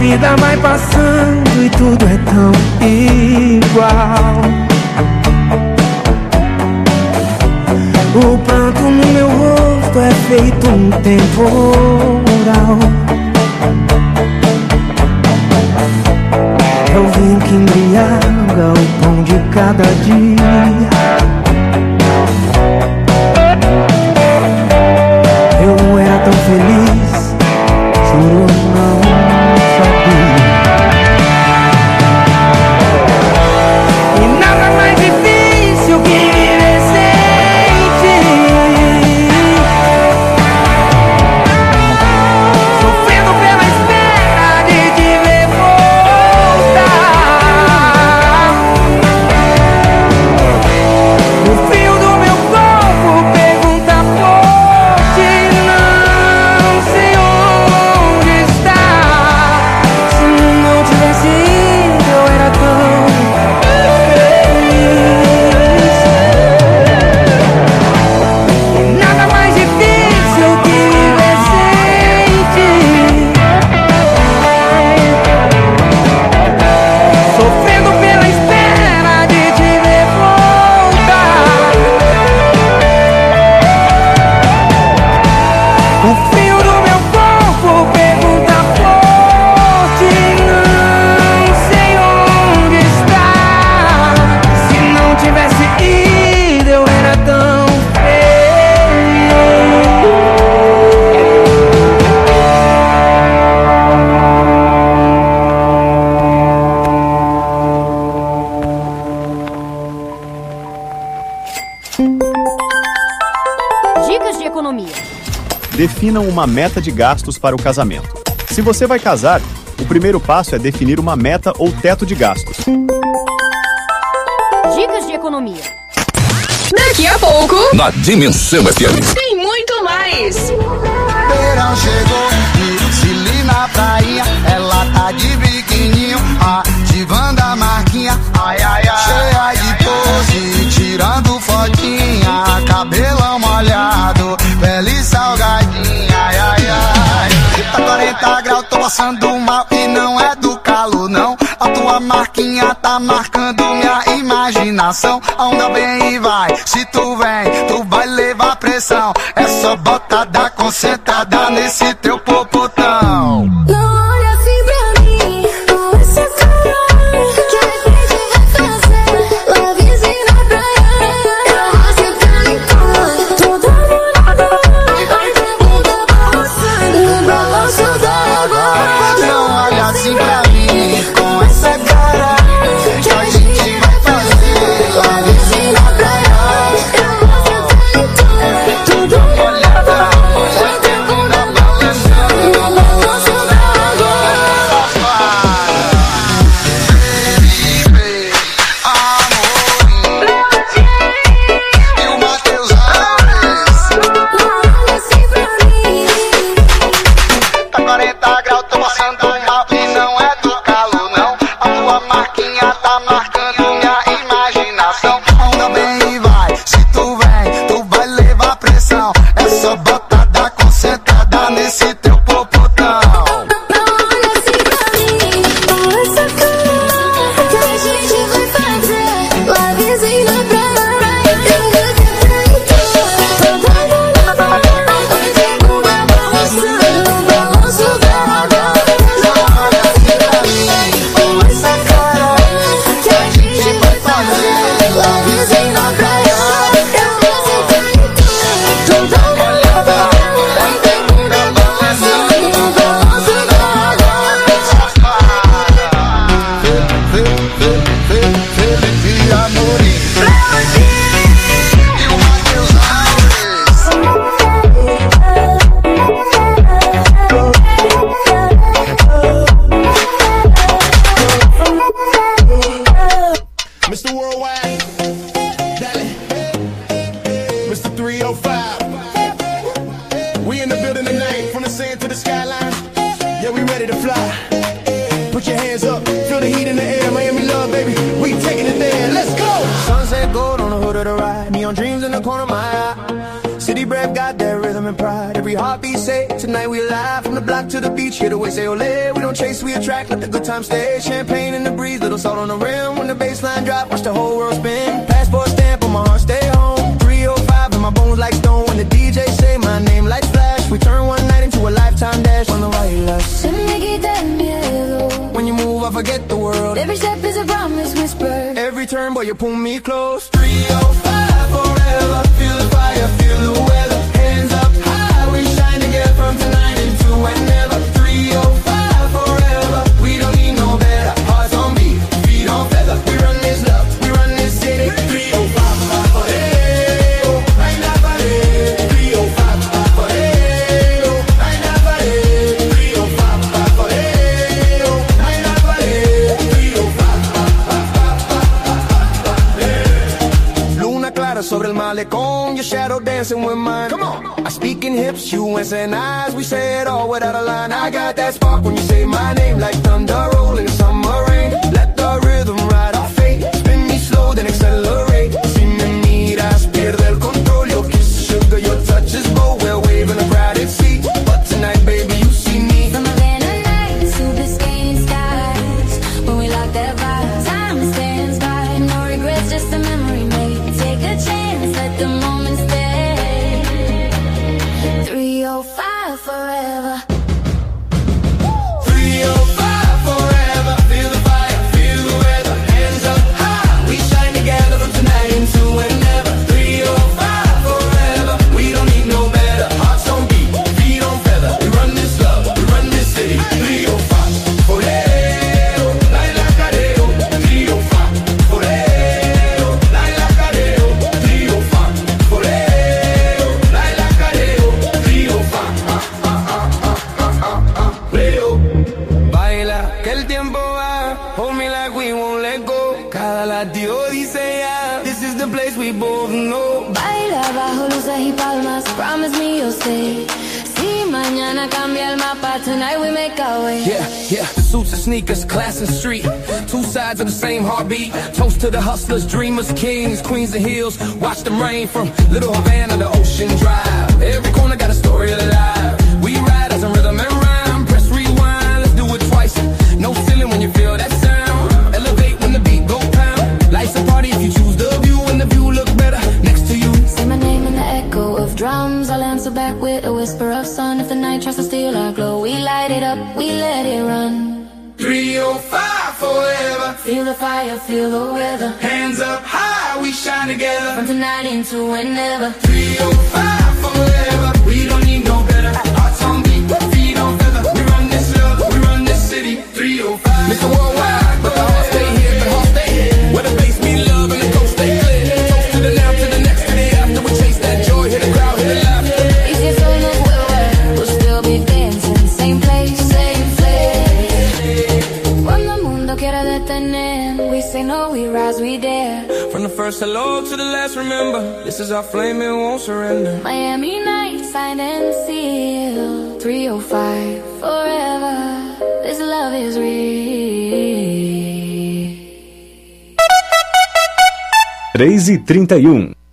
vida vai passando e tudo é tão igual. O pranto no meu rosto é feito um temporal. É o vinho que embriaga o pão de cada dia. Eu não era tão feliz, juro, não sabia. E nada mais difícil que viver sem ti, sofrendo pela espera de te ver voltar. O frio do meu corpo pergunta por ti, não sei onde está. Se não tivesse ido eu era tão feliz. E nada mais difícil que viver sem ti, sofrendo pela espera de te ver voltar. O frio do meu corpo pergunta por ti, não sei onde está. Se não tivesse ido eu era tão Dicas de economia. Definam uma meta de gastos para o casamento. Se você vai casar, o primeiro passo é definir uma meta ou teto de gastos. Dicas de economia. Daqui a pouco Na Dimensão FM. tem muito mais. Verão chegou e Cili na praia, ela tá de biquininho, ativando a marquinha, ai ai ai, cheia de pose, tirando fotinha, cabelão molhado, pele salgadinha, ai ai ai. Tá 40 graus, tô passando mal e não é do calor não, a tua marquinha tá marcando minha imaginação. A onda vem e vai, se tu vem, tu vai levar pressão, é só botada concentrada nesse teu popotão. Não olha assim pra mim, com essa cara, que a gente vai fazer lovezinho na praia. Eu vou sentar em cor, toda molhada, vai ter bunda balançando no balanço da água. Não olha assim pra mim, com essa cara, que a gente vai fazer Lovezinho na praia. Eu vou sentar em cor, toda molhada, vai ter bunda balançando no balanço da água. Felipe, Amorim e o Matheus Alves. Não olha assim pra mim. Tá 40 graus, tô passando mal e não é do calor não, a tua marquinha tá marcando minha imaginação. A onda vem e vai, se tu vem, tu vai levar pressão, é só botada concentrada nesse teu popotão. Não olha assim pra mim, com essa cara, que a gente vai fazer lovezinho na praia. Eu vou sentar em cor, toda molhada, vai ter bunda balançando no balanço da água. Não olha assim pra mim, com essa cara, Que a gente vai fazer lovezinho na praia. Eu vou sentar em cor, toda molhada, vai ter bunda balançando no balanço da água. Felipe Amorim e o Matheus Alves. Mr. Worldwide, Dale, Mr. 305. We in the building tonight, from the sand to the skyline. Yeah, we ready to fly. Put your hands up, feel the heat in the air. Miami love, baby, we taking it there. Let's go. Sunset gold on the hood of the ride. Neon dreams in the corner of my eye. City Every breath got that rhythm and pride. Every heartbeat say, tonight we alive. From the block to the beach, here the way say ole. We don't chase, we attract, let the good time stay. Champagne in the breeze, little salt on the rim. When the baseline drop, watch the whole world spin. Passport stamp on my heart, stay home. 305 and my bones like stone. When the DJ say my name, lights flash. We turn one night into a lifetime dash. On the white lash. Se me quita el miedo. When you move, I forget the world. Every step is a promise whispered. Every turn, boy, you pull me close. 305 forever. Feel the fire, feel the weather. Hands up high, we shine together from tonight into whenever. 305 forever. We don't need no better. Hearts on beat, feet on feather. We run this love, we run this city. 305 forever. Right now, 305 forever. Right now, 305 forever. Right now, 305. Luna clara sobre el malecón. Your shadow dancing with mine. Come on. I speak in hips, you answer eyes. We say it all without a line. I got that spark when you say my name, like thunder rolling summer rain. Let the rhythm ride our fate. Spin me slow, then accelerate. Si me miras, pierde el control. Your kiss, sugar, your touch is bold. We're waving a crowded seat, but tonight, baby, you see me. From Havana nights to Biscayne skies. When we lock that vibe, time stands by. No regrets, just a memory made. Take a chance, let the moment stay. 305 forever. 305 forever. Feel the fire, feel the weather. Hands up high, we shine together from tonight into whenever. 305 forever. We don't need no better. Hearts on beat, feet on feather. We run this love, we run this city. 305 forever. Laila Careo. 305 forever. Laila Careo. 305 forever. Laila Careo. 305. Leo. Baila, que el tiempo va. Hold me like we won't let go. Cada latido dice ya. This is the place we both know. Baila bajo luces y palmas. Promise me you'll stay. Si mañana cambia el mapa, tonight we make our way. Yeah, yeah, the suits and sneakers, class and street. Two sides of the same heartbeat. Toast to the hustlers, dreamers, kings, queens and hills. Watch them rain from Little Havana to Ocean Drive. Every corner got a story alive. We ride as a rhythm and rhyme. Press rewind, let's do it twice. No ceiling when you feel that sound. Elevate when the beat go pound. Life's a party if you choose the view, and the view look better next to you. Say my name in the echo of drums. I'll answer back with a whisper of sun. If the night tries to steal our glow, we light it up, we let it run. 305 forever. Feel the fire, feel the weather. Hands up high, we shine together. From tonight into whenever. 305 forever. We don't need no better. Hearts on beat, feet on feather. We run this love, we run this city. 305. Mr. Worldwide, but the heart stay here, the heart stay here. Where the bass meet love and the coast stay clear. Toast to the now, to the next, to the after. We chase that joy, hit the crowd, hit the laughter. Easy so look where we'll still be dancing. Same place, same place. Cuando el mundo quiera detener, we say no, we rise, we dare. From the first hello to the last, remember, this is our flame, it won't surrender. Miami nights, signed and sealed. 305 forever. This love is real. 3h31.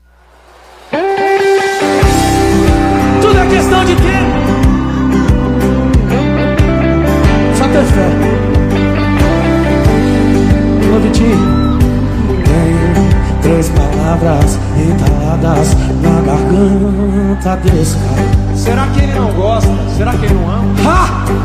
Tudo é questão de tempo. Só ter fé. Tenho 3 palavras entaladas na garganta desse cara. Será que ele não gosta? Será que ele não ama? Ha!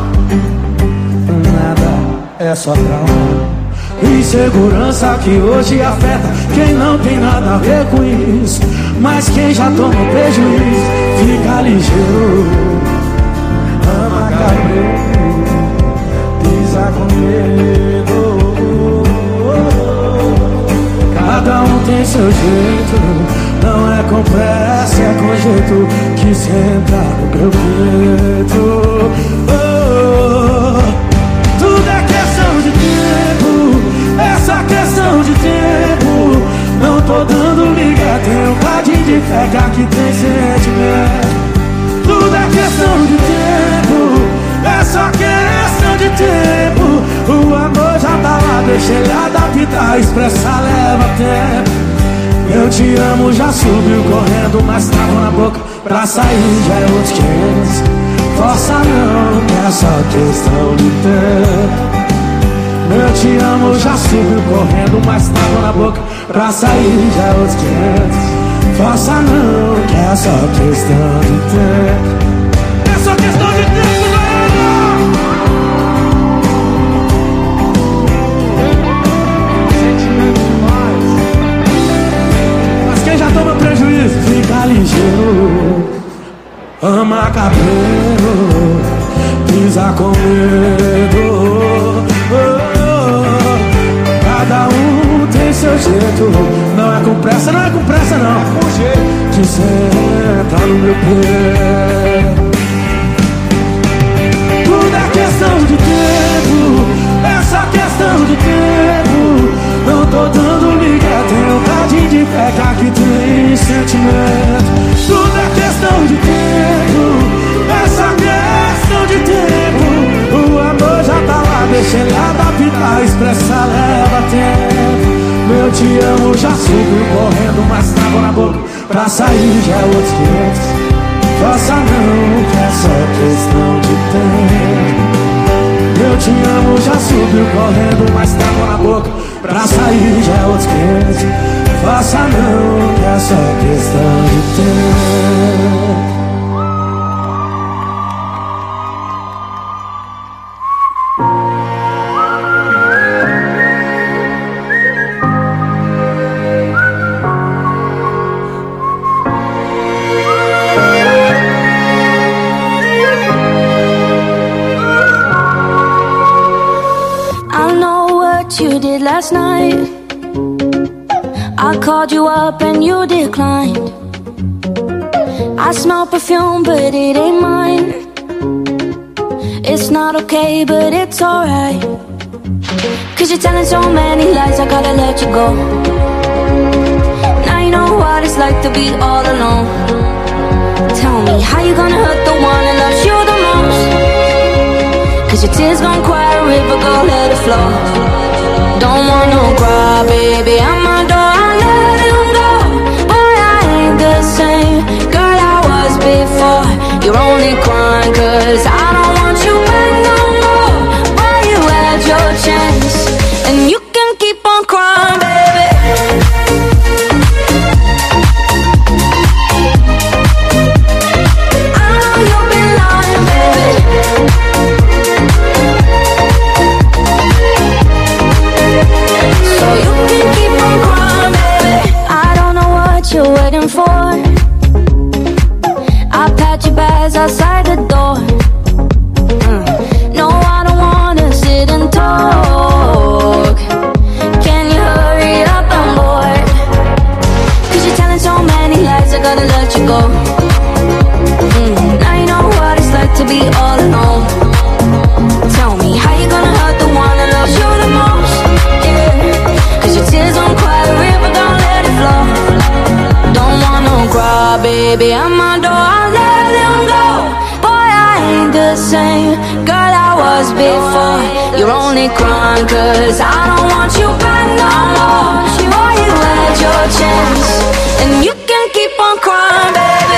Nada, é só trauma. Insegurança que hoje afeta quem não tem nada a ver com isso. Mas quem já tomou prejuízo, fica ligeiro. Ama cabreiro, pisa com medo. Cada um tem seu jeito. Não é com pressa, é com jeito que senta no meu peito. Tudo é questão de tempo. Essa questão de tempo. Não tô dando liga, tem um cadinho de fé que aqui tem sentimento. Tudo é questão de tempo. É só questão de tempo. O amor já tá lá, deixa ele adaptar. Expressar leva tempo. Eu te amo já subiu correndo, mas tava na boca pra sair já é outros 500. Força não, que é só questão de tempo. Eu te amo, já subiu correndo, mas tava na boca. Pra sair já é outros 500. Força não, que é só questão de tempo. É só questão de tempo, galera! Sentimento demais. Mas quem já toma prejuízo, fica ligeiro. Ama cabelo, pisa com medo. Cada um tem seu jeito. Não é com pressa, não é com pressa não. É com jeito que senta no meu pé. Tudo é questão de tempo. É só questão de tempo. Não tô dando liga, tenho tadinho de fé que aqui tem sentimento. Tudo é questão de tempo. É só questão de tempo. O amor já tá lá, deixa ele adaptar. Expressa leva tempo. Meu te amo já subiu correndo, mas tava na boca. Pra sair já é outros 500. Faça não, que é só questão de tempo. Meu te amo já subiu correndo, mas tava na boca. Pra sair já é outros 500. Faça não, que é só questão de tempo. You did last night. I called you up and you declined. I smell perfume but it ain't mine. It's not okay but it's alright. Cause you're telling so many lies, I gotta let you go. Now you know what it's like to be all alone. Tell me how you gonna hurt the one that loves you the most. Cause your tears gon' cry a river, go let it flow. Don't wanna cry, baby, I'm a door, I let him go. Boy, I ain't the same girl I was before. You're only crying cause I don't want you back no more. Boy, you had your chance, and you can keep on crying, baby. I know you've been lying, baby. So you can keep on crying, baby. I don't know what you're waiting for. I'll pat your bags outside the door. No, I don't wanna sit and talk. Can you hurry up, I'm bored. Cause you're telling so many lies, I gotta let you go. Now you know what it's like to be all alone. Tell me how you gonna hurt the one that loves you the most. Cause your tears don't cry, the river don't let it flow. Don't wanna cry, baby, I'm a door, I let him go. Boy, I ain't the same girl I was before. You're only crying cause I don't want you back no more. Boy, you had your chance, and you can keep on crying, baby.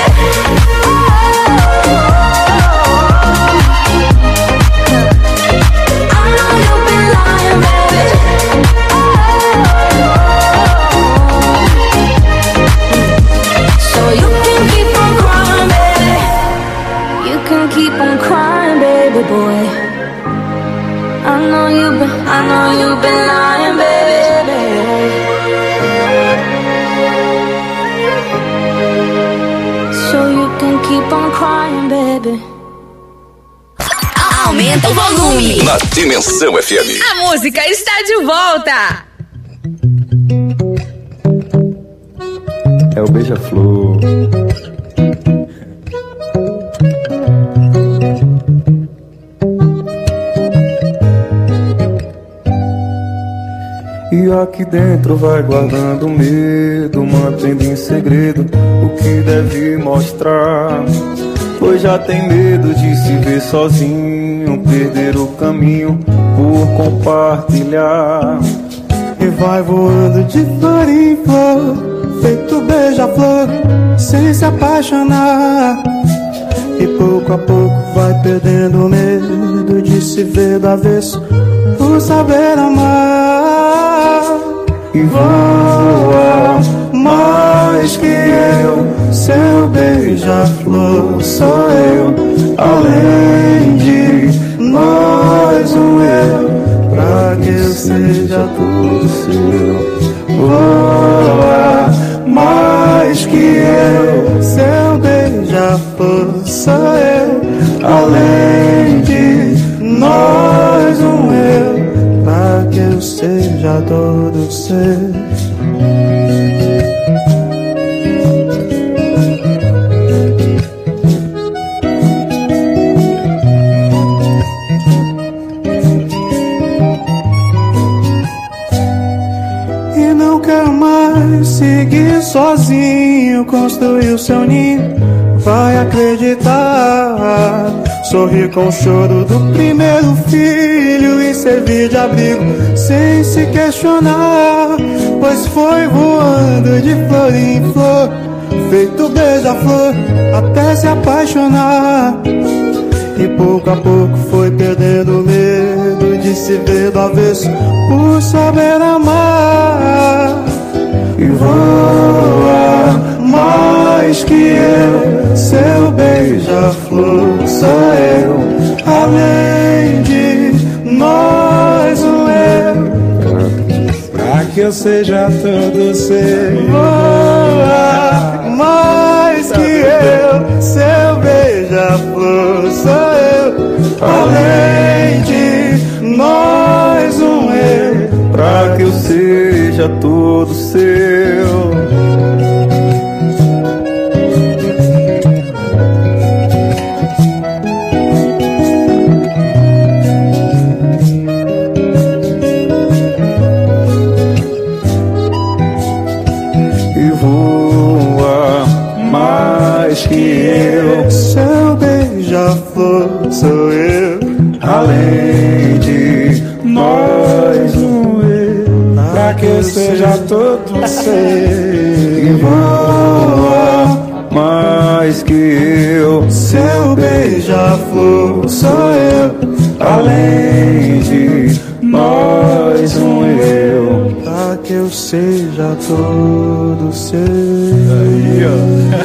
I know you've been lying, baby. So you can keep on crying, baby. You can keep on crying, baby boy. I know you've been lying, baby. So you can keep on crying, baby. Aumenta o volume. Na Dimensão FM. A música está de volta. É o beija-flor. E aqui dentro vai guardando medo, mantendo em segredo o que deve mostrar. Pois já tem medo de se ver sozinho, perder o caminho por compartilhar. E vai voando de flor em flor, feito beija-flor, sem se apaixonar. E pouco a pouco vai perdendo o medo de se ver do avesso, por saber amar. E voa mais que eu, seu beija-flor sou eu, além de nós um eu, pra que eu seja tudo seu. Voa mais que eu, seu beija-flor sou eu, além de nós um eu, pra que eu seja todo seu. Seguir sozinho, construir o seu ninho, vai acreditar. Sorrir com o choro do primeiro filho e servir de abrigo sem se questionar, pois foi voando de flor em flor, feito beija-flor até se apaixonar. E pouco a pouco foi perdendo o medo de se ver do avesso, por saber amar. E voa mais que eu, seu beija-flor sou eu, além de nós um eu, pra que eu seja todo seu. Voa mais que eu, seu beija-flor sou eu, além de nós um eu, pra que eu seja todo seu. E voa mais que eu, seu beija-flor sou eu, além de nós um eu, pra que eu seja todo seu. E voa mais que eu, seu beija-flor sou eu, além de nós um eu, pra que eu seja todo seu. Aí, ó.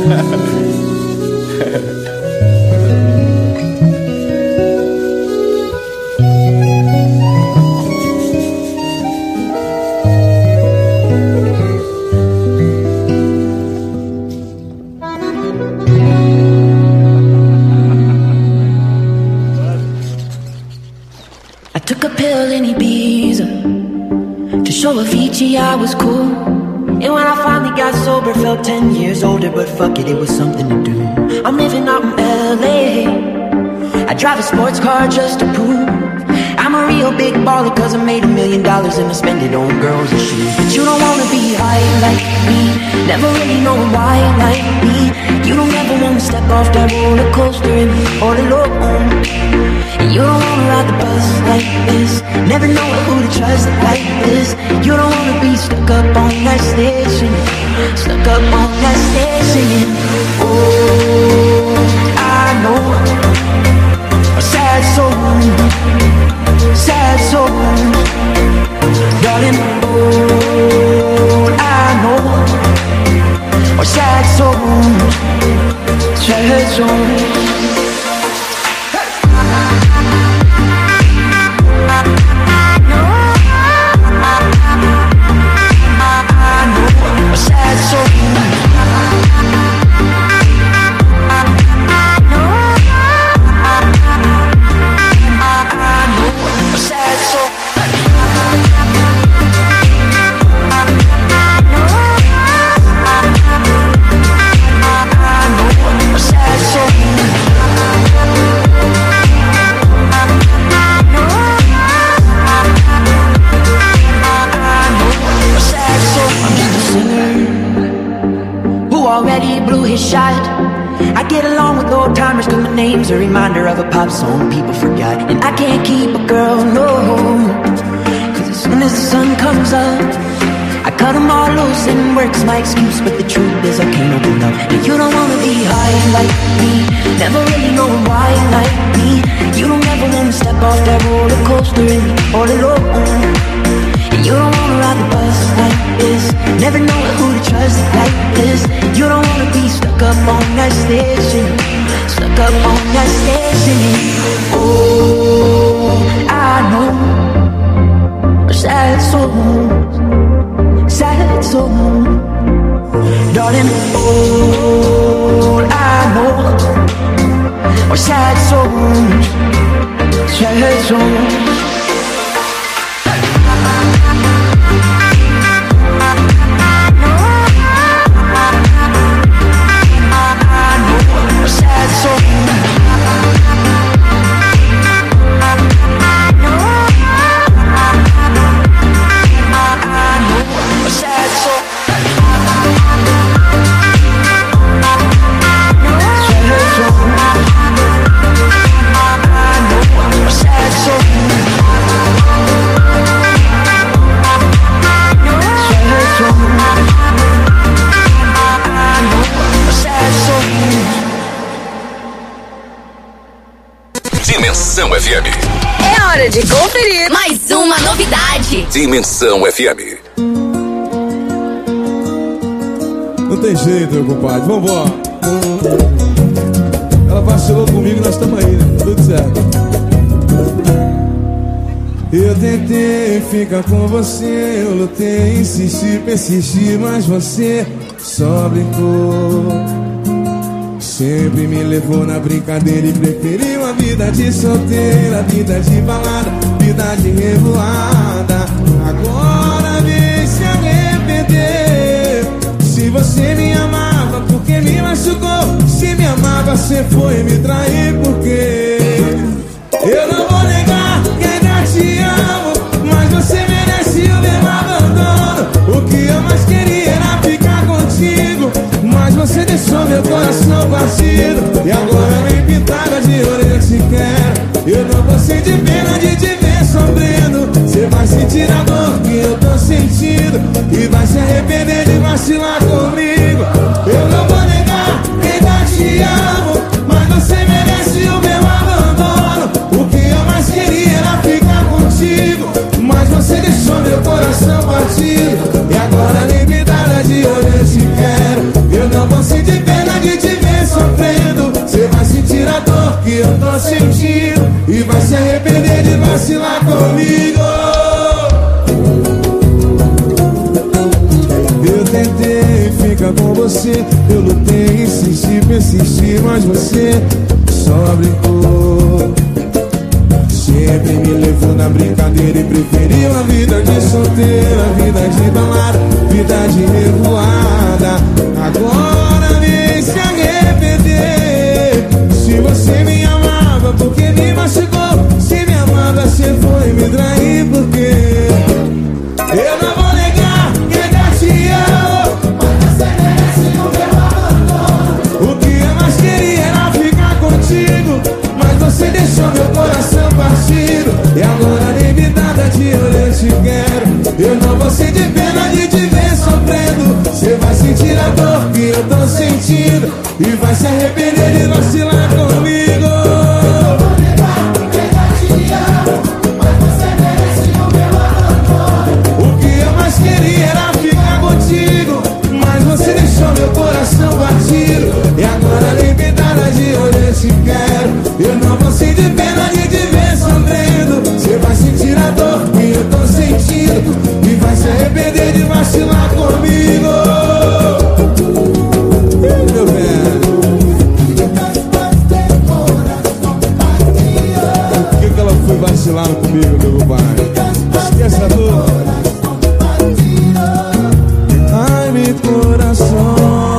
Avicii, I was cool. And when I finally got sober, felt 10 years older. But fuck it, it was something to do. I'm living out in LA. I drive a sports car just to prove I'm a real big baller, cause I made $1 million and I spend it on girls and shoes. But you don't wanna be high like me, never really know why like me. You don't ever wanna step off that roller coaster and be all alone. And you don't wanna ride the bus like this, never know who to trust like this. You don't wanna be stuck up on that station, stuck up on that station. Oh, I know a sad soul, sad soul, darling. Oh, I know a sad soul, sad soul. A reminder of a pop song people forgot. And I can't keep a girl, no, cause as soon as the sun comes up, I cut them all loose and work's my excuse, but the truth is I can't open up. And you don't wanna be high like me, never really knowing why like me. You don't ever wanna step off that roller coaster and be all alone. And you don't wanna ride the bus like this, never know who to trust like this. You don't wanna be stuck up on that station, stuck up on that station. Oh, I know sad souls, sad souls, darling. All I know are sad souls, sad souls. Dimensão FM. É hora de conferir mais uma novidade. Dimensão FM. Não tem jeito, meu compadre. Vambora. Ela vacilou comigo e nós estamos aí, né? Tudo certo. Eu tentei ficar com você, eu lutei, insisti, persisti, mas você só brincou. Sempre me levou na brincadeira e preferiu a vida de solteira, vida de balada, vida de revoada. Agora vem se arrepender. Se você me amava, porque me machucou? Se me amava, você foi me trair, porque eu não vou negar que ainda te amo, mas você merece o meu abandono. O que eu mais queria era ficar contigo, mas você deixou meu coração partido. E agora nem pintada de orelha te quero. Eu não vou sentir pena de te ver sofrendo. Você vai sentir a dor que eu tô sentindo e vai se arrepender de vacilar comigo. Eu não vou negar que ainda te amo, mas você merece o meu abandono. O que eu mais queria era ficar contigo, mas você deixou meu coração partido. E agora nem pintada de orelha te quero. Eu não vou sentir pena de te ver sofrendo. Você vai sentir a dor que eu tô sentindo e vai se arrepender de vacilar comigo. Eu tentei ficar com você, eu lutei, insisti, persisti, mas você só brincou. Sempre me levou na brincadeira e preferiu a vida de solteira, vida de balada, vida de revoada. Agora vem se arrepender. Se você me amava, porque me machucou? Se me amava, você foi me trair, porque eu não vou negar que ainda te amo, mas você merece o meu abandono. O que eu mais queria era ficar contigo, mas você deixou meu coração partido. E agora nem me nada de eu te quero. Eu não vou sentir pena de te ver sofrendo. Você vai sentir a dor que eu tô sentindo e vai se arrepender de vacilar comigo. Eu vou negar que ainda te amo, mas você merece o meu abandono. O que eu mais queria era ficar contigo, mas você deixou meu coração partido. E agora nem me nada de eu te quero. Eu não vou sentir pena de te ver sofrendo. Você vai sentir a dor que eu tô sentindo e vai se arrepender de vacilar comigo. Meu velho, por que ela foi vacilar comigo, meu pai? Esquece a dor. Ai, meu coração.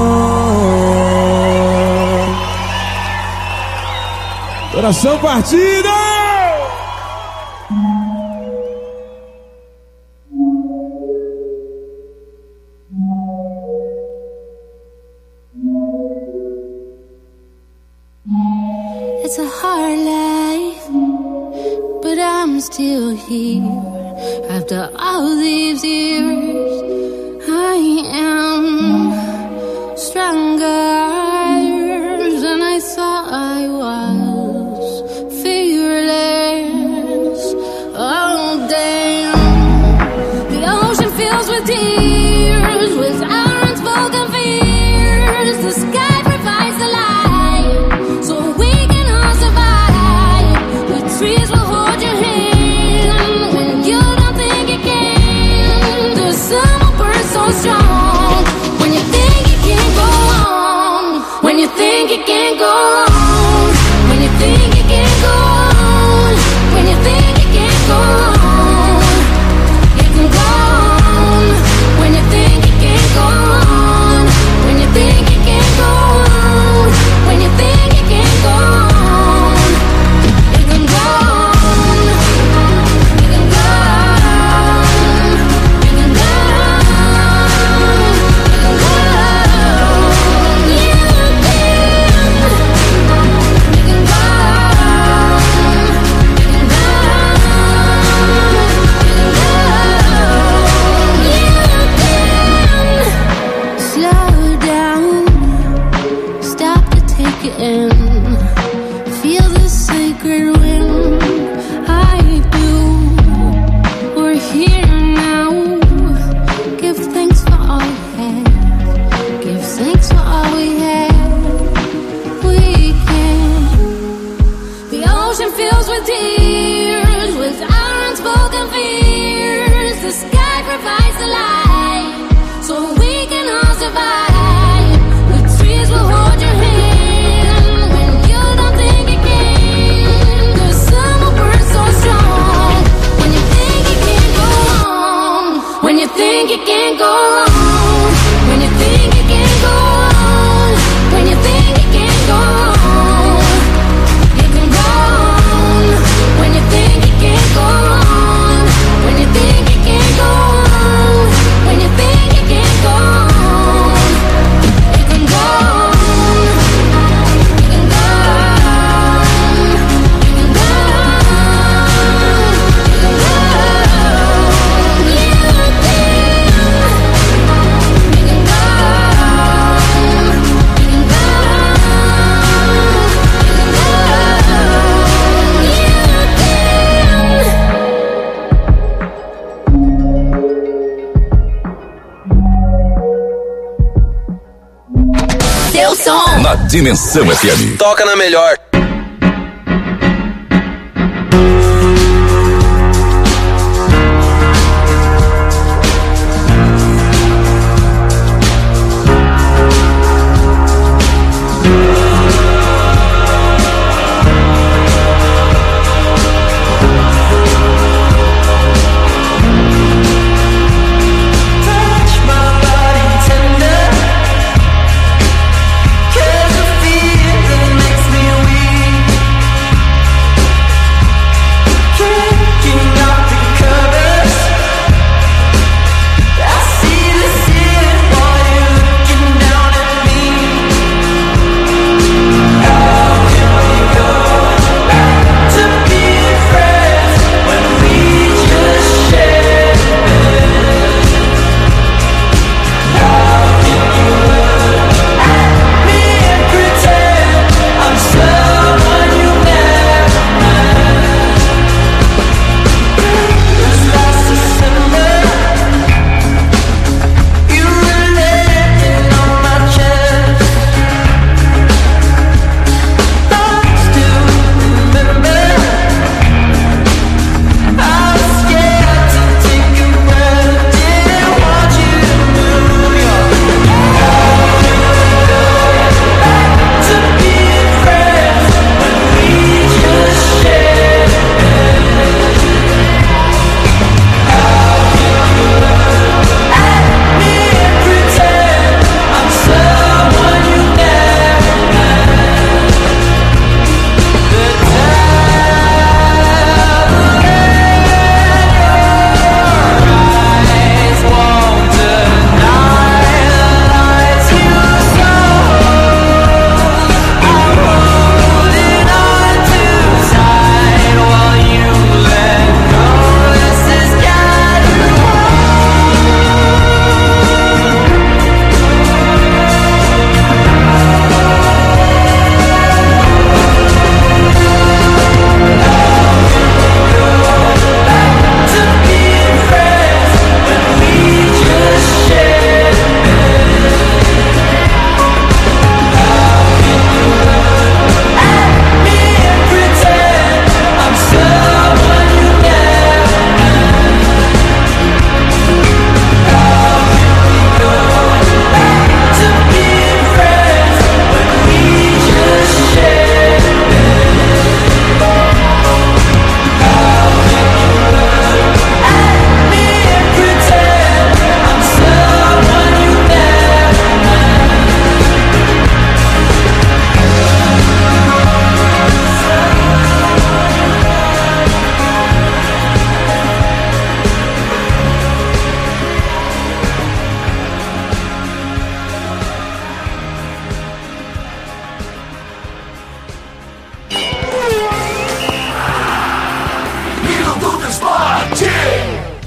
Coração partido! It's a hard life, but I'm still here after all these years. I am stronger than I thought I was. Fearless, oh damn. The ocean fills with tears, with our unspoken fears. The sky provides the light, so we can all survive. The trees will hold your hand when you don't think you can. The sun will burn so strong when you think you can't go on. When you think you can't go on. When you think you can't go on. When you think you can't go on. You can go on. When you think you can't go on. When you think you can't go on. When you think you can't go on. You can go on. You can go on. You can go on. You can go on. You can. You can go on. Slow down, stop to take it in. Feel the sacred wind. I do. We're here now. Give thanks for all we have. Give thanks for all we have. We can. The ocean fills with tears, with our unspoken fears. The sky provides the light, so we can all survive. The trees will hold your hand when you don't think you can. The sun will burn so strong when you think you can't go on. When you think you can't go on. When you think you can't go on. When you think you can't go on. You can go on. When you think you can't go on. When you think you can't go on. When you think you can't go on. You can go on. You can go on. You can go on. You can go on. You can. You can go on. You can go Seu som. Na Dimensão FM. Toca na melhor. Touch my body tender, 'cause the feeling makes me weak.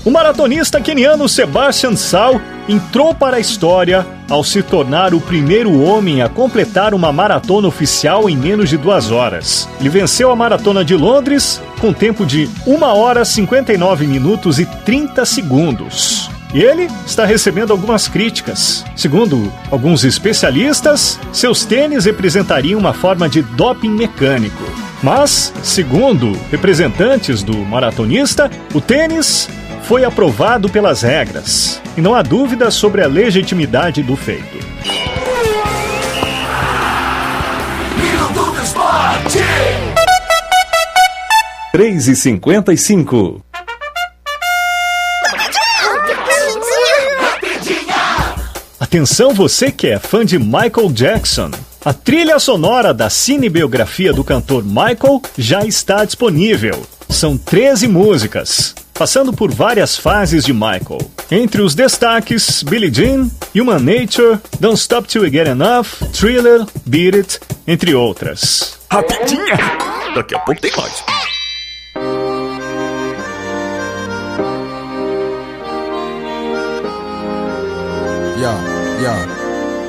O maratonista queniano Sebastian Saul entrou para a história ao se tornar o primeiro homem a completar uma maratona oficial em menos de 2 horas. Ele venceu a maratona de Londres com tempo de 1 hora 59 minutos e 30 segundos. E ele está recebendo algumas críticas. Segundo alguns especialistas, seus tênis representariam uma forma de doping mecânico. Mas, segundo representantes do maratonista, o tênis foi aprovado pelas regras. E não há dúvida sobre a legitimidade do feito. Minuto do Esporte! 3h55. Atenção você que é fã de Michael Jackson. A trilha sonora da cinebiografia do cantor Michael já está disponível. São 13 músicas, passando por várias fases de Michael. Entre os destaques, Billie Jean, Human Nature, Don't Stop Till You Get Enough, Thriller, Beat It, entre outras. Rapidinha! Daqui a pouco tem mais. Yeah.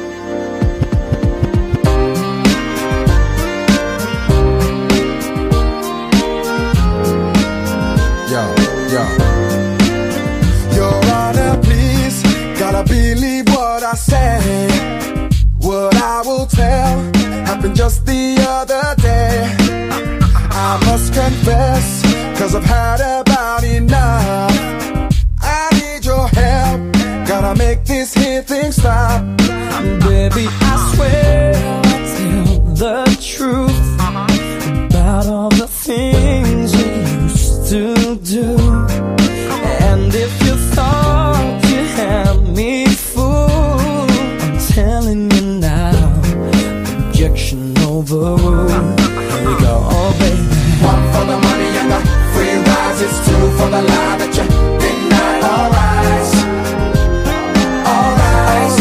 Your Honor, please, gotta believe what I say. What I will tell happened just the other day. I must confess, 'cause I've had about enough. I need your help, gotta make this here thing stop. Baby, I swear I'll tell the truth about all the things you used to do. And if you thought you had me fooled, I'm telling you now, objection overruled. Here we go, oh baby. 1 for the money and the free rise, it's 2 for the lie that you deny. All rise, all rise,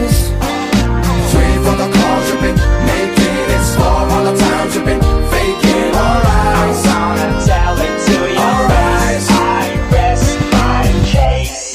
3 for the calls you've been making, it's 4 all the times you've been faking. All rise, I'm gonna tell it to you. All rise, I rest my case.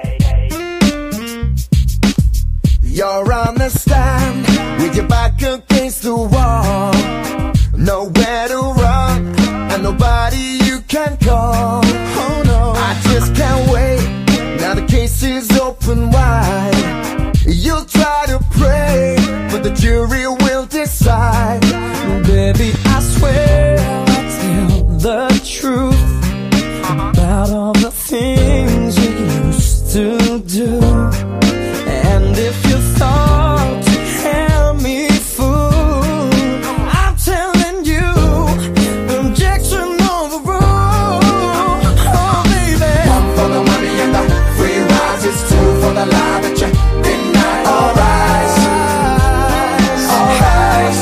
You're on the stand with your back against the wall, nowhere to run and nobody you can call. Oh no, I just can't wait. Now the case is open wide. You'll try to pray, but the jury will decide. Baby, I swear I'll tell the truth about all the things you used to do. And if you thought you had me fooled, I'm telling you, objection overruled. Oh baby, 1 for the money and the free rise, it's 2 for the lie that you deny. All rise, all rise,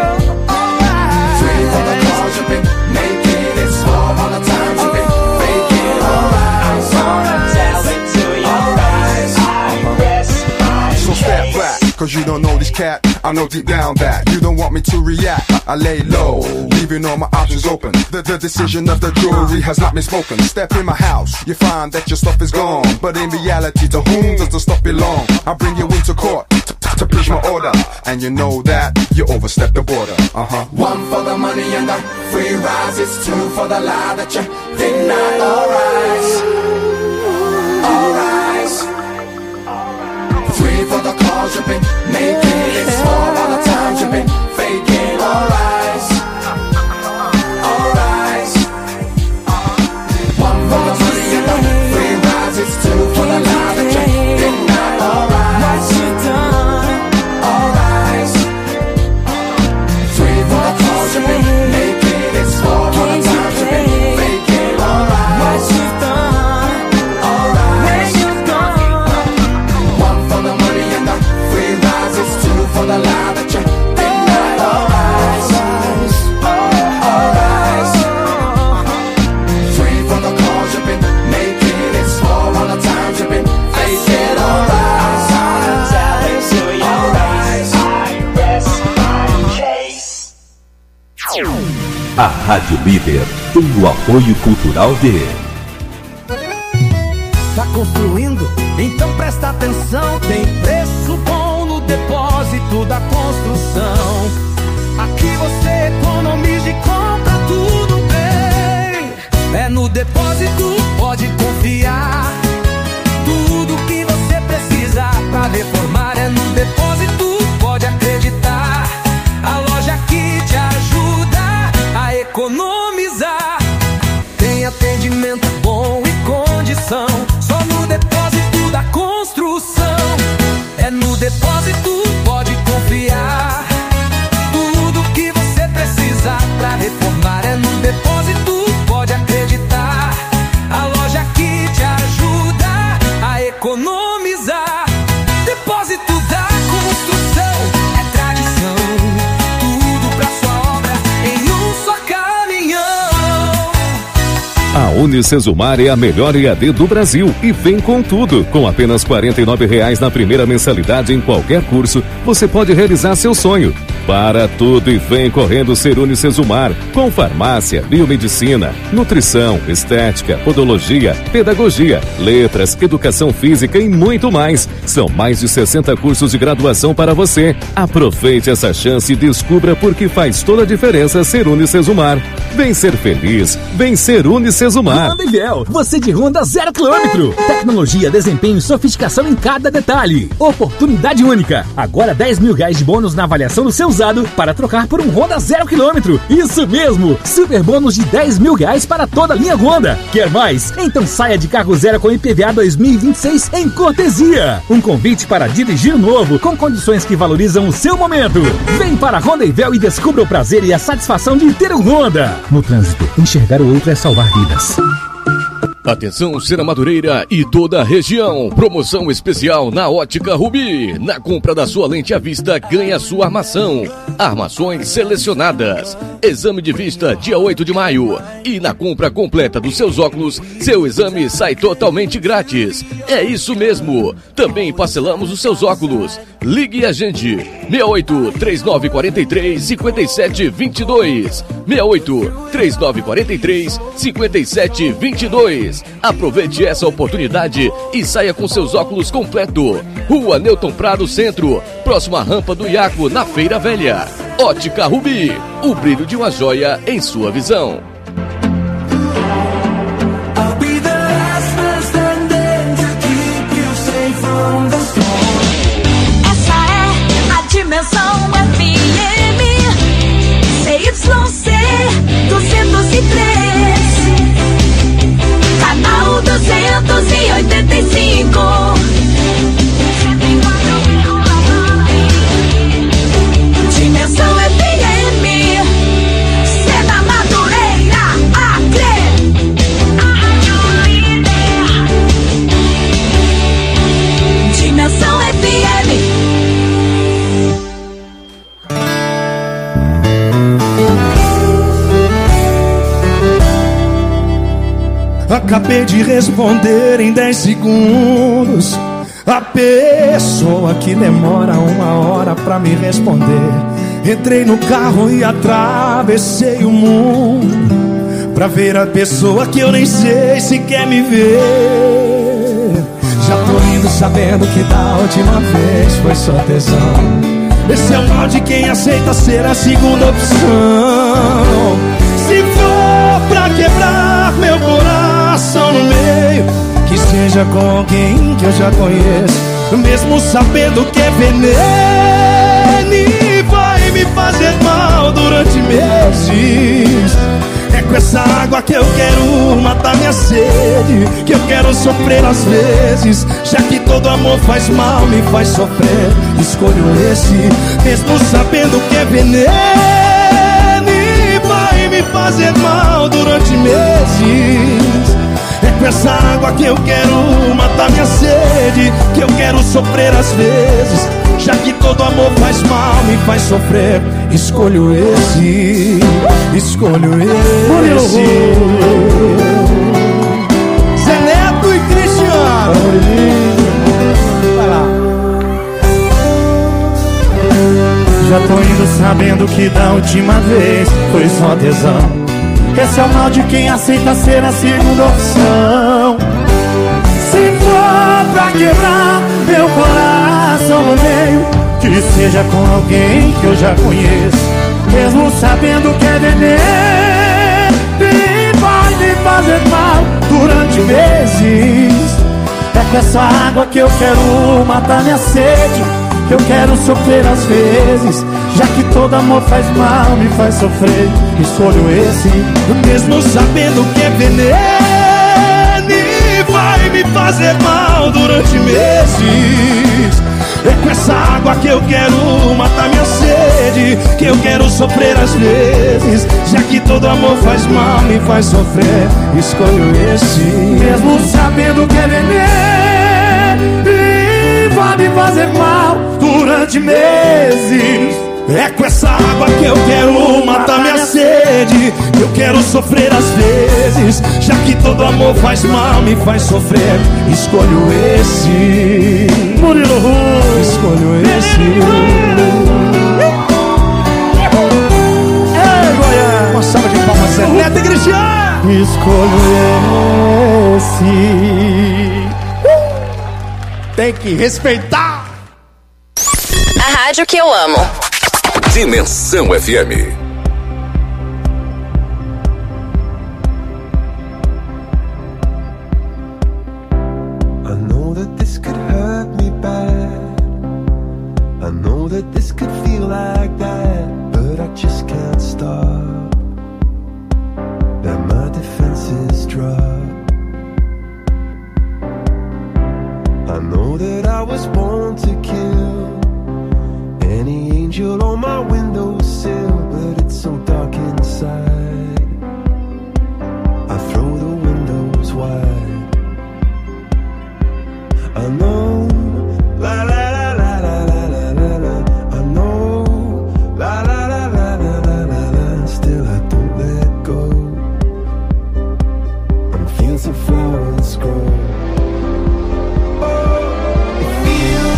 3 for the calls you've been making, it's 4 all the times you've been faking. All rise, I'm gonna tell it to you. All rise, I rest my case. So step back, 'cause you don't know this cat. I know deep down that you don't want me to react. I lay low, leaving all my options open. The decision of the jury has not been spoken. Step in my house, you find that your stuff is gone. But in reality, to whom does the stuff belong? I bring you into court to preach my order, and you know that you overstepped the border. 1 for the money and the free rise, it's 2 for the lie that you deny. All rise, all rise, 3 for the calls you've been making, it's 4 all the times you've been faking. All rise, all rise, 1 for the money and the free rise, it's 2 for the lie that you deny. All rise, all rise, 3 for the calls you've been making, it's 4 all the times you've been faking. All rise, all rise, 1 for the money and the free rise, it's 2 for the lie that you deny. All rise, all rise, 3 for the calls you've been making, it's 4 all the times you've been faking. All rise, all rise, I rest my case. A Rádio Líder tem o apoio cultural de construindo, então presta atenção. Tem preço bom no depósito da construção. Aqui você economiza e compra tudo bem. É no depósito, pode confiar. Tudo que você precisa pra reformar é no depósito, pode acreditar. A loja que te ajuda a economizar. Tem atendimento bom e condição, só no depósito da construção. É no depósito, pode confiar. Tudo que você precisa pra reformar é no depósito, pode acreditar. A loja que te ajuda a economizar. Depósito da construção é tradição. Tudo pra sua obra em um só caminhão. A Unicesumar é a melhor EAD do Brasil e vem com tudo. Com apenas R$ 49,00 na primeira mensalidade em qualquer curso, você pode realizar seu sonho. Para tudo e vem correndo ser Unicesumar, com farmácia, biomedicina, nutrição, estética, podologia, pedagogia, letras, educação física e muito mais. São mais de 60 cursos de graduação para você. Aproveite essa chance e descubra por que faz toda a diferença ser Unicesumar. Vem ser feliz, vem ser Unicesumar. Honda Invel, você de Honda 0 km. Tecnologia, desempenho e sofisticação em cada detalhe. Oportunidade única. Agora R$10.000 de bônus na avaliação do seu usado para trocar por um Honda 0 km. Isso mesmo, super bônus de R$10.000 para toda a linha Honda. Quer mais? Então saia de carro zero com IPVA 2026 em cortesia. Um convite para dirigir novo, com condições que valorizam o seu momento. Vem para a Honda Invel e descubra o prazer e a satisfação de ter um Honda. No trânsito, enxergar o outro é salvar vidas. Atenção, Serra Madureira e toda a região. Promoção especial na Ótica Rubi. Na compra da sua lente à vista, ganha sua armação. Armações selecionadas. Exame de vista dia 8 de maio. E na compra completa dos seus óculos, seu exame sai totalmente grátis. É isso mesmo. Também parcelamos os seus óculos. Ligue a gente. 68 3943 5722. 68 3943 5722. Aproveite essa oportunidade e saia com seus óculos completo. Rua Newton Prado Centro, próxima à rampa do Iaco, na Feira Velha. Ótica Rubi, o brilho de uma joia em sua visão. Essa é a Dimensão FM CYC 203, canal 285. Dimensão FM, Serra Madureira, Acre. Dimensão FM. Acabei de responder em 10 segundos. A pessoa que demora 1 hora pra me responder. Entrei no carro e atravessei o mundo pra ver a pessoa que eu nem sei se quer me ver. Já tô indo sabendo que da última vez foi só tesão. Esse é o mal de quem aceita ser a segunda opção. Se for pra quebrar meu coração no meio, que seja com alguém que eu já conheço, mesmo sabendo que é veneno e vai me fazer mal durante meses. É com essa água que eu quero matar minha sede, que eu quero sofrer às vezes, já que todo amor faz mal, me faz sofrer. Escolho esse, mesmo sabendo que é veneno e vai me fazer mal durante meses. É com essa água que eu quero matar minha sede, que eu quero sofrer às vezes, já que todo amor faz mal, me faz sofrer. Escolho esse, escolho esse. Zé Neto e Cristiano. Vai lá. Já tô indo sabendo que da última vez foi só tesão. Esse é o mal de quem aceita ser a segunda opção. Se for que seja com alguém que eu já conheço, mesmo sabendo que é veneno e vai me fazer mal durante meses. É com essa água que eu quero matar minha sede, que eu quero sofrer às vezes, já que todo amor faz mal, me faz sofrer. Escolho esse, mesmo sabendo que é veneno e vai me fazer mal durante meses. É com essa água que eu quero matar minha sede, que eu quero sofrer às vezes, já que todo amor faz mal, me faz sofrer. Escolho esse, mesmo sabendo que é veneno e vai me fazer mal durante meses. É com essa água que eu quero matar minha sede, que eu quero sofrer às vezes, já que todo amor faz mal, me faz sofrer. Escolho esse, Murilo Ru, escolho esse. Ei, Goiás, uma salva de palmas, Neto e Cristiano. Escolho esse. Tem que respeitar A rádio que eu amo. Dimensão FM. I know that this could hurt me bad. I know that this could feel like that, but I just can't stop. That my defenses drop. I know that I was born to kill any angel on my windowsill, but it's so dark inside. I throw the windows wide. I know, la la la la la la la la la. I know, la la la la la la la la. Still I don't let go. And fields of flowers grow. Oh, it feels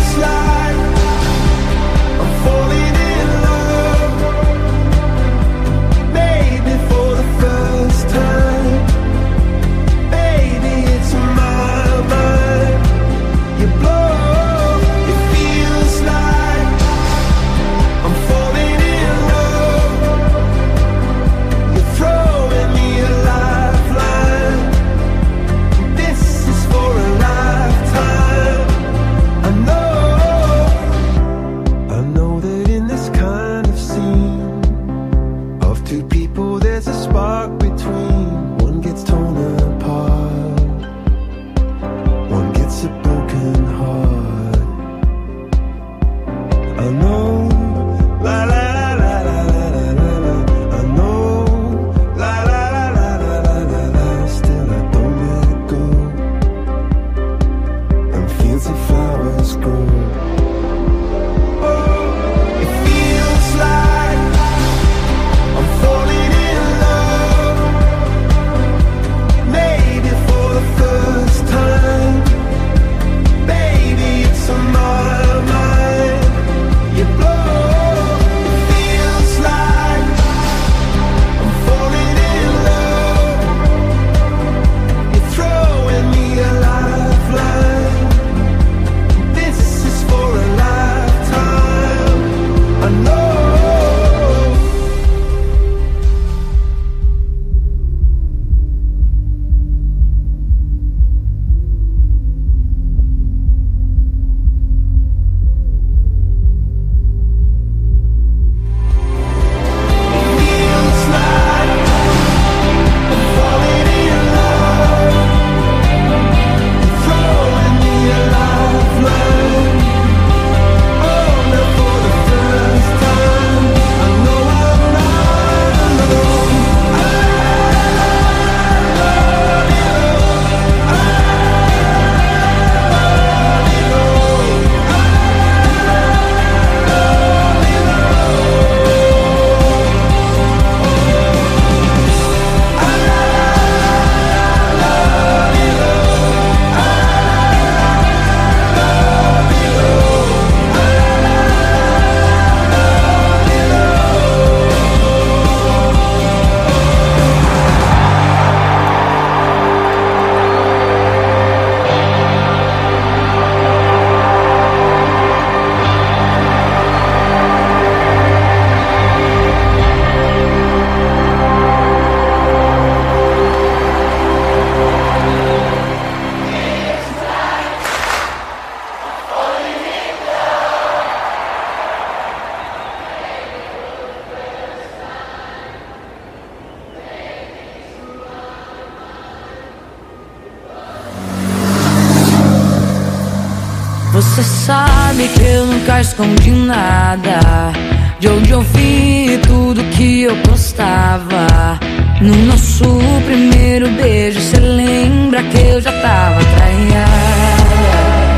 Você sabe que eu nunca escondi nada, de onde eu vi tudo que eu postava. No nosso primeiro beijo, cê lembra que eu já tava traiada.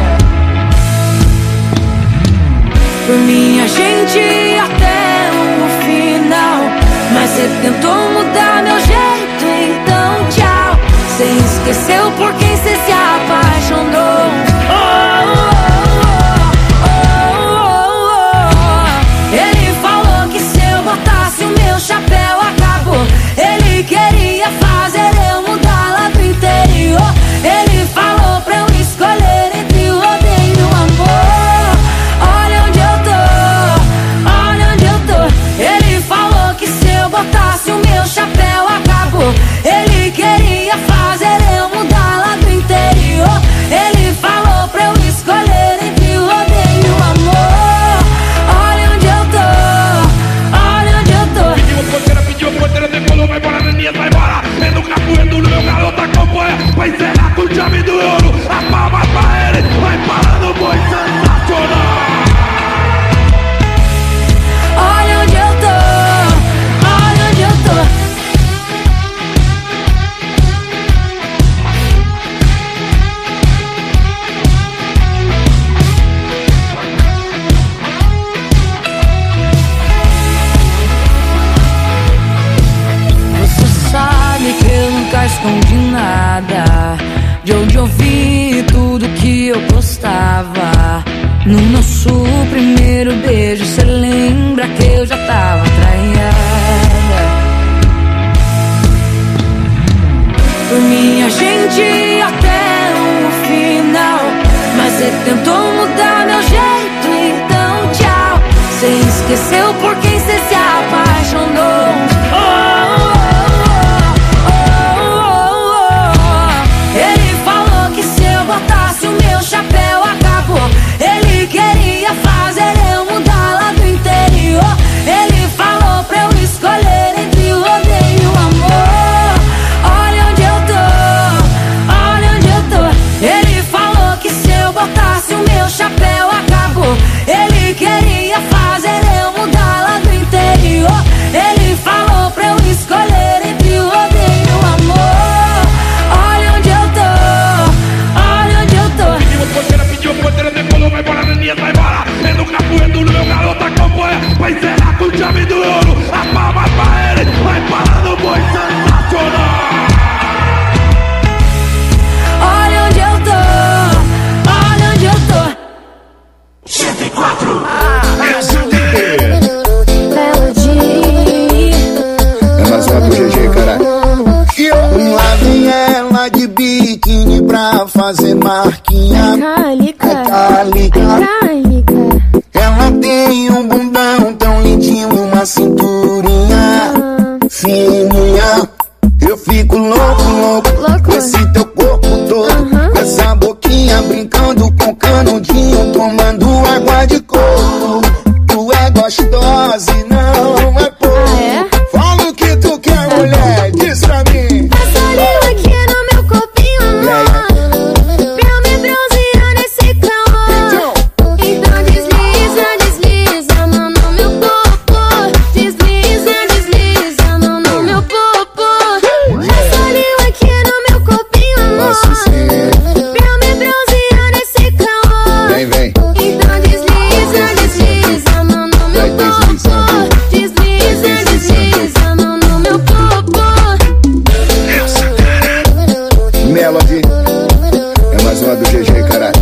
Por mim a gente ia até o final, mas cê tentou mudar meu jeito, então tchau. Cê esqueceu por quem cê se apaixonou. Ele falou que se eu botasse o meu chapéu acabou. Ele queria fazer eu mudar lá do interior. Ele falou pra eu escolher entre o rodeio e o amor. Olha onde eu tô, olha onde eu tô. Ele falou que se eu botasse o meu chapéu acabou. Ele queria fazer eu mudar lá do interior. Ele falou pra eu escolher entre o rodeio e o amor. Olha onde eu tô, olha onde eu tô. Pediu porteira, decolou, vai embora, Naninha, vai embora. É no capoeiro, no meu garoto acompanha. Vai encerrar com o chave do ouro. A palma pra ele, vai parar no boi sensacional. Olha onde eu tô, olha onde eu tô. Você sabe que eu nunca escondi nada, de onde eu vi tudo que eu postava. No nosso primeiro beijo, cê lembra que eu já tava traiada. Por mim a gente ia até o final, mas cê tentou mudar meu jeito, então tchau. Cê esqueceu por quem cê se apaixonou. Ele falou que se eu botasse o meu chapéu acabou. Ele queria fazer eu mudar lá do interior. Ele falou pra eu escolher entre o rodeio e o amor. Olha onde eu tô, olha onde eu tô. Ele falou que se eu botasse o meu chapéu acabou. Ele queria fazer eu mudar lá do interior. Ele falou pra eu escolher entre o rodeio e o amor. Olha onde eu tô, olha onde eu tô. Pediu porteira, decolou, vai embora, Naninha, vai embora. É no capoeiro, no meu garoto acompanha. Vai encerrar com o chave do ouro. A palma pra ele, vai parar no boi sensacional. Olha onde eu tô, olha onde eu tô. 104 É mais uma do GG, caralho. Lá vem ela de biquíni pra fazer marquinha. Calica. Ela tem um bundão tão lindinho e uma cinturinha fininha. Eu fico louco com esse teu corpo todo, com essa boquinha brincando com canudinho, tomando água de coco. Tu é gostosa e não é pouco. Fala o que tu quer, mulher, diz pra mim. Essa língua aqui no meu copinho, amor, pra eu me bronzear nesse calor. Então desliza, desliza a mão no meu popô. Desliza, desliza a mão no meu popô. Essa língua aqui no meu copinho, amor, pra eu me bronzear nesse calor. Vem. Então desliza, desliza a mão no meu popô. Desliza, desliza a mão no meu popô. Melody. É mais uma do GG, caralho.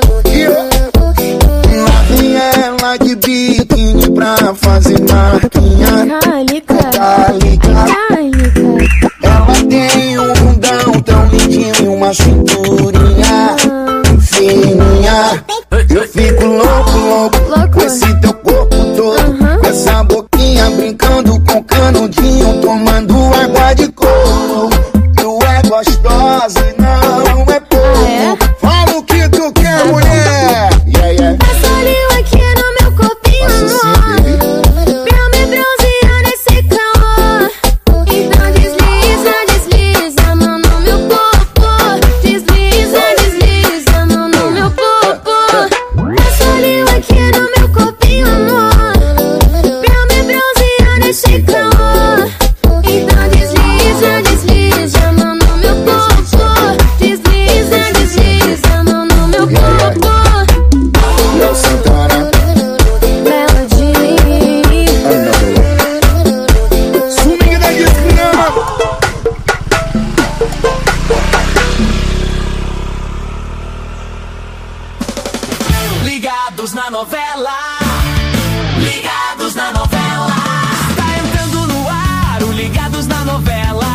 Lá vem ela de biquíni pra fazer marquinha. Calica. Ela tem um bundão tão lindinho e uma cinturinha fininha. Eu fico louco com esse teu corpo todo, com essa boquinha brincando com canudinho, tomando água de coco. Tu é gostosa e não é pouco. Fala o que tu quer, mulher. Essa língua aqui no meu copinho, amor, pra eu me bronzear nesse calor. Então desliza, desliza a mão no meu popô. Desliza, desliza a mão no meu popô. Ligados na novela. Ligados na novela. Tá entrando no ar o Ligados na novela.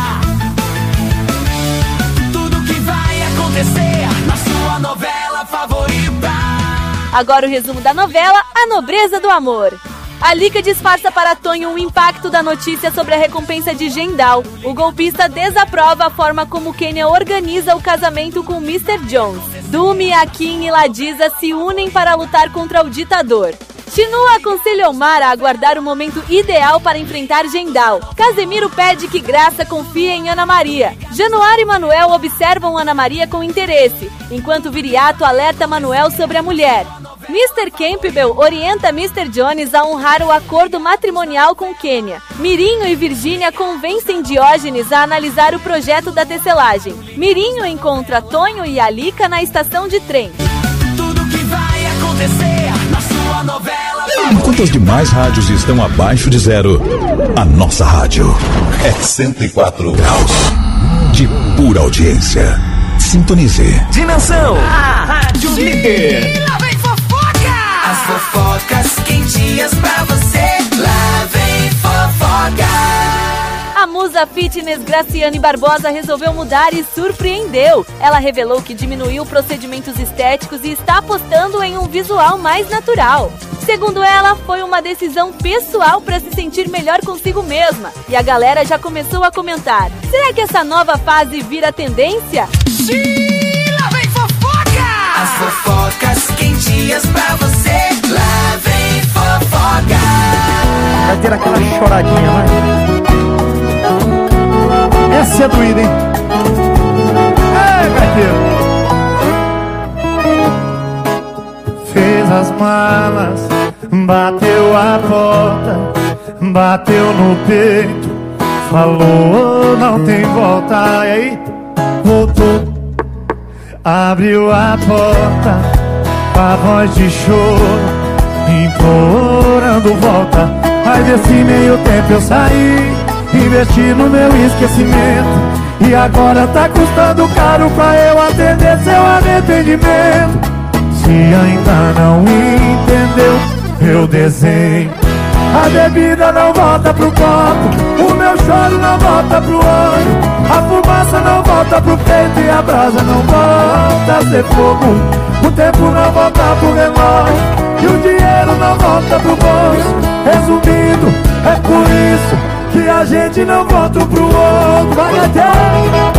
Tudo que vai acontecer na sua novela favorita. Agora o resumo da novela A Nobreza do Amor. A Lica disfarça para Tonho o impacto da notícia sobre a recompensa de Gendal. O golpista desaprova a forma como Kenya organiza o casamento com Mr. Jones. Dumi, Akin e Ladisa se unem para lutar contra o ditador. Shinu aconselha Omar a aguardar o momento ideal para enfrentar Gendal. Casemiro pede que Graça confie em Ana Maria. Januário e Manuel observam Ana Maria com interesse, enquanto Viriato alerta Manuel sobre a mulher. Mr. Campbell orienta Mr. Jones a honrar o acordo matrimonial com Kenya. Mirinho e Virgínia convencem Diógenes a analisar o projeto da tecelagem. Mirinho encontra Tonho e Alica na estação de trem. Tudo que vai acontecer na sua novela. Enquanto as demais rádios estão abaixo de zero, a nossa rádio é 104 graus de pura audiência. Sintonize. Dimensão, a rádio líder. Lá vem fofoca. As fofocas quentinhas pra você. Lá vem fofoca. A musa fitness Graciane Barbosa resolveu mudar e surpreendeu. Ela revelou que diminuiu procedimentos estéticos e está apostando em um visual mais natural. Segundo ela, foi uma decisão pessoal para se sentir melhor consigo mesma. E a galera já começou a comentar: será que essa nova fase vira tendência? Sim, lá vem fofoca. As fofocas quentinhas pra você. Lá vem fofoca. Vai ter aquela choradinha, né? Essa é doída, hein? Fez as malas, bateu a porta, bateu no peito, falou não tem volta. E aí, voltou, abriu a porta, com a voz de choro, implorando volta. Mas nesse meio tempo eu saí, investi no meu esquecimento, e agora tá custando caro pra eu atender seu arrependimento. Se ainda não entendeu, eu desenho. A bebida não volta pro copo, o meu choro não volta pro olho, a fumaça não volta pro peito e a brasa não volta a ser fogo. O tempo não volta pro relógio e o dinheiro não volta pro bolso. Resumindo, é por isso que a gente não volta pro outro. Vai até.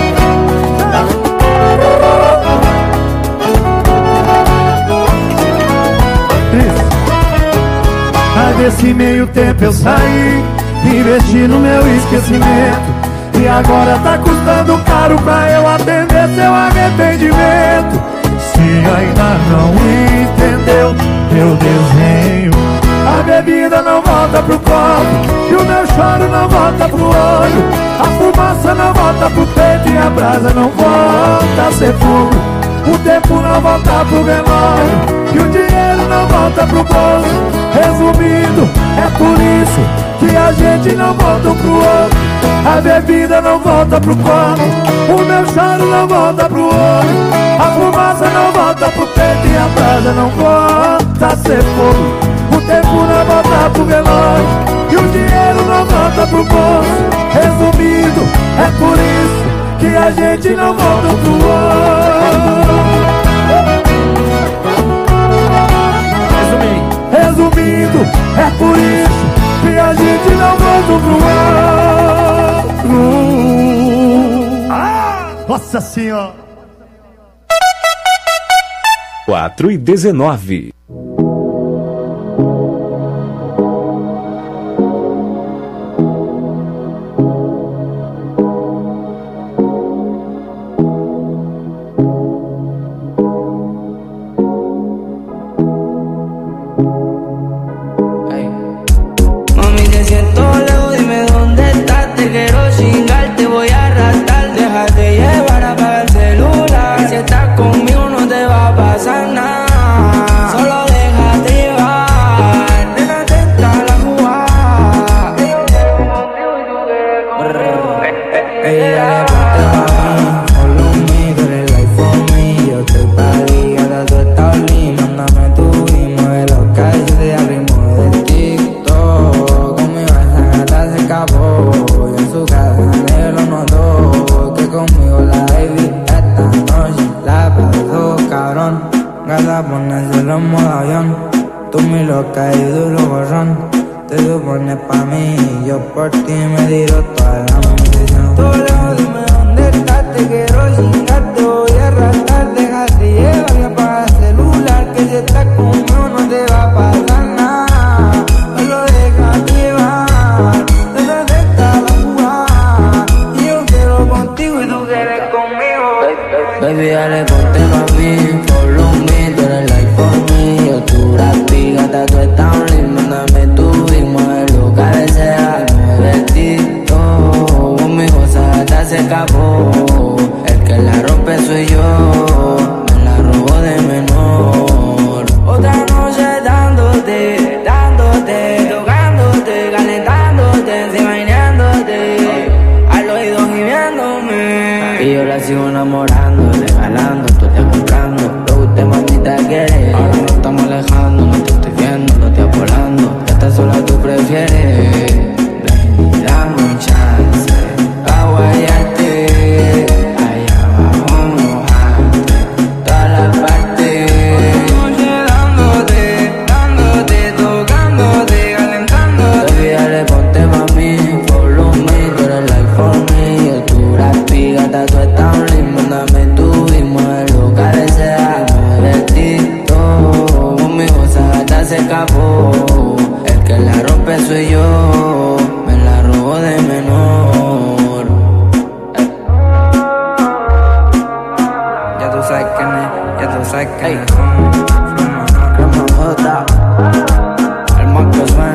Mas nesse meio tempo eu saí, investi no meu esquecimento, e agora tá custando caro pra eu atender seu arrependimento. Se ainda não entendeu, eu desenho. A bebida não volta pro copo, e o meu choro não volta pro olho, a fumaça não volta pro peito e a brasa não volta a ser fogo. O tempo não volta pro relógio e o dinheiro não volta pro bolso. Resumindo, é por isso que a gente não volta um pro outro. A bebida não volta pro copo, o meu choro não volta pro olho, a fumaça não volta pro peito e a brasa não volta a ser fogo. O tempo não volta pro relógio e o dinheiro não volta pro bolso. Resumindo, é por isso que a gente não volta um pro outro. Resumindo, é por isso que a gente não volta um pro outro. Nossa Senhora. 4:19. Conmigo no te va a pasar nada. Solo de casa, ponérselo en modo avión. Tú mi loca y duro borrón. Te supones pa' mí y yo por ti me tiro toda la munición. Todo lejos, dime dónde estás, te quiero chingar, te voy a arrastrar. Déjate llevar, me apaga el celular, que si estás conmigo no te va a pasar nada. Me lo dejas llevar, de dónde está la jugada. Y yo quiero contigo y tú quieres conmigo. Baby, dale, ponte pa' mí, follow me, tú eres like for me. Yo tu rapi, gata, tú estás un ritmo, mándame tu ritmo, es lo que desea, muévetito. Mi cosa hasta se escapó, el que la rompe soy yo, me la robo de menor. Otra noche dándote, dándote, tocándote, calentándote, enseñándote, al oído gimiéndome. Y yo la sigo enamorando, regalando, tú te comprando. Lo que usted mamita quiere, ahora nos estamos alejando, no te estoy viendo, no te estoy volando. Esta sola tú prefieres, ven, dame un chance, pa' guayarte, allá abajo mojarte, toda la parte. Noche dándote, dándote, tocándote, calentándote. Baby, dale, ponte pa' mí, follow me, tú eres like for me. Yo tu rapi, gata, tú estás un ritmo, dame tu ritmo, es lo que desea, muévetito. Mi cosa hasta se escapó, el que la rompe soy yo, me la robo de menor. Ya tú sabes quién es, ya tú sabes quién es. El más que suena.